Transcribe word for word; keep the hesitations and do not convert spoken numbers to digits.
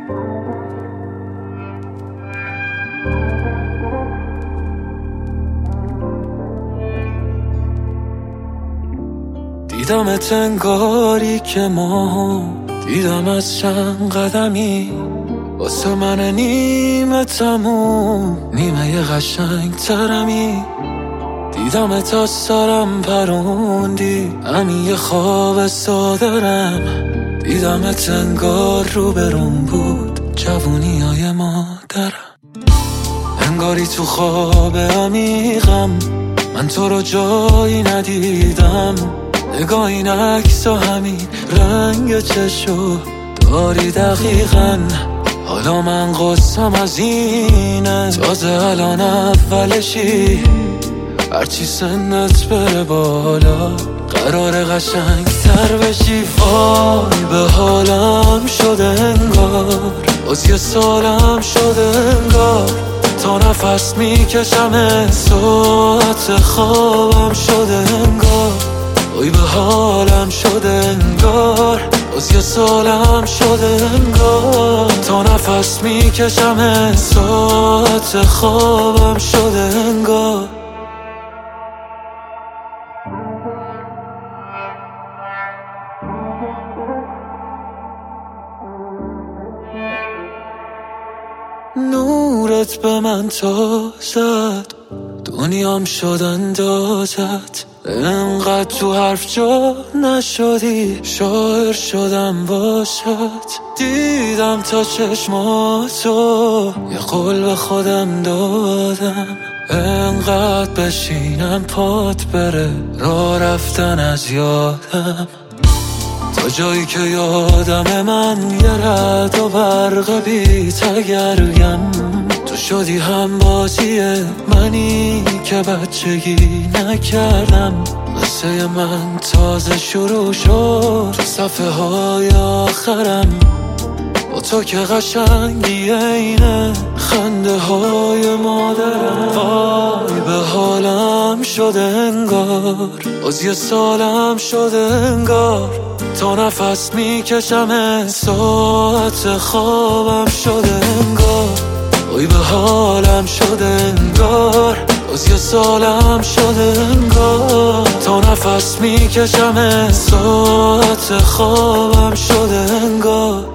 دیدمت انگاری که ما دیدم از چند قدمی، واسه من نیمه تموم نیمه قشنگ ترمی. دیدمت از سرم پروندی، همین یه خواب سادرم. دیدمت انگار رو برون بود جوونی های مادرم. انگاری تو خواب عمیقم، من تو رو جایی ندیدم. نگاه این عکس و همین رنگ چشو داری دقیقاً. حالا من قصم از اینه، تازه الان اولشی. هرچی سنت بره بالا قرار قشنگ تر بشی. وای به حالم شده انگار، باز یه سالم شده انگار. تا نفس میکشم ساعت خوابم شده انگار. وای به حالم شده انگار، باز یه سالم شده انگار. تا نفس میکشم ساعت خوابم شده انگار. نورت به من تازد، دنیام شد اندازت. انقدر تو حرف جا نشدی، شاعر شدم واسط. دیدم تا چشماتو، یه قول به خودم دادم. انقدر بشینم پات بره، راه رفتن از یادم. تا جایی که یادم من یه رد و برق بی تگرگم. تو شدی هم بازی منی که بچگی نکردم. قصه من تازه شروع شد تو صفحه های آخرم. با تو که قشنگی اینه خنده های مادرم. وای به حالم شده انگار، باز یه سالم شده انگار. تا نفس میکشم ساعت خوابم شده انگار. وای به حالم شده انگار، باز یه سالم شده انگار. تا نفس میکشم ساعت خوابم شده انگار.